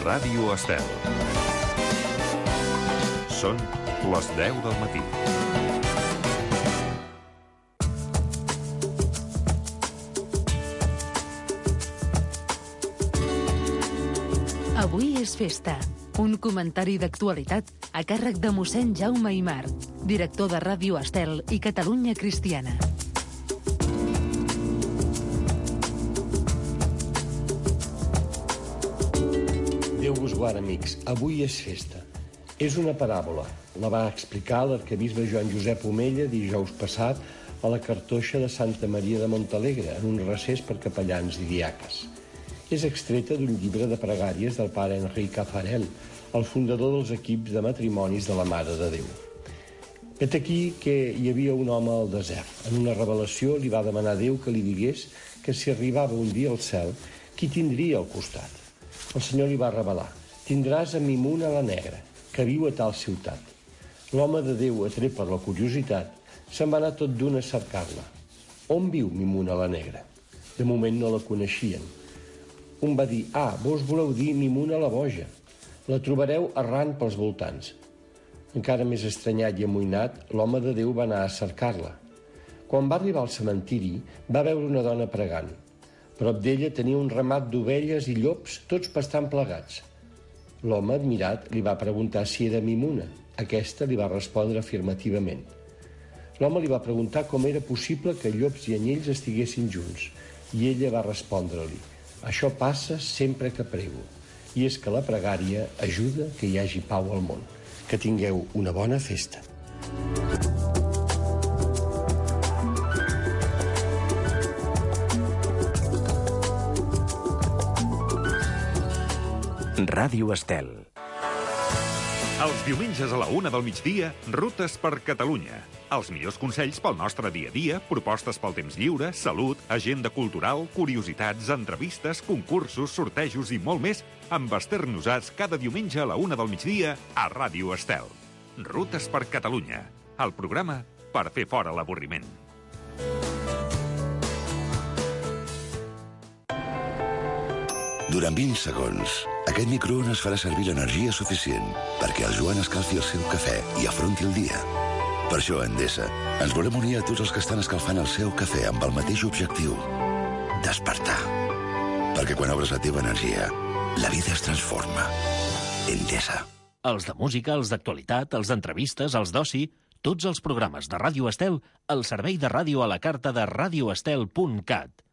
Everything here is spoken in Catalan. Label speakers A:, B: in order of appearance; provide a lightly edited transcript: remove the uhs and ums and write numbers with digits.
A: Ràdio Estel. Són les 10 del matí.
B: Avui és festa. Un comentari d'actualitat a càrrec de mossèn Jaume Aymar, director de Ràdio Estel i Catalunya Cristiana.
C: Déu vos guard, amics. Avui és festa. És una paràbola. La va explicar l'arquebisbe Joan Josep Omella dijous passat a la cartoixa de Santa Maria de Montalegre, en un recés per capellans i diaques. És extreta d'un llibre de pregàries del pare Enric Cafarel, el fundador dels equips de matrimonis de la Mare de Déu. Vet aquí que hi havia un home al desert. En una revelació li va demanar a Déu que li digués que si arribava un dia al cel, qui tindria al costat. El Senyor li va revelar: tindràs a Mimuna la negra, que viu a tal ciutat. L'home de Déu, atret per la curiositat, se'n va anar tot d'un a cercar-la. On viu Mimuna la negra? De moment no la coneixien. Un va dir: vos voleu dir Mimuna la boja. La trobareu errant pels voltants. Encara més estranyat i amoïnat, l'home de Déu va anar a cercar-la. Quan va arribar al cementiri, va veure una dona pregant. Prop d'ella tenia un ramat d'ovelles i llops, tots pastant plegats. L'home, admirat, li va preguntar si era Mimuna. Aquesta li va respondre afirmativament. L'home li va preguntar com era possible que llops i anyells estiguessin junts, i ella va respondre-li: això passa sempre que prego, i és que la pregària ajuda que hi hagi pau al món. Que tingueu una bona festa.
D: Ràdio Estel.
A: Els diumenges a la 1 del migdia, Rutes per Catalunya. Els millors consells pel nostre dia a dia, propostes pel temps lliure, salut, agenda cultural, curiositats, entrevistes, concursos, sortejos i molt més, embasternusats cada diumenge a la 1 del migdia a Ràdio Estel. Rutes per Catalunya, el programa per fer fora l'avorriment.
E: Durant 20 segons, aquest microones farà servir l'energia suficient perquè el Joan escalfi el seu cafè i afronti el dia. Per això, a Endesa, ens volem unir a tots els que estan escalfant el seu cafè amb el mateix objectiu: despertar. Perquè quan obres la teva energia, la vida es transforma. Endesa.
D: Els de música, els d'actualitat, els d'entrevistes, els d'oci, tots els programes de Ràdio Estel al servei de ràdio a la carta de radioestel.cat.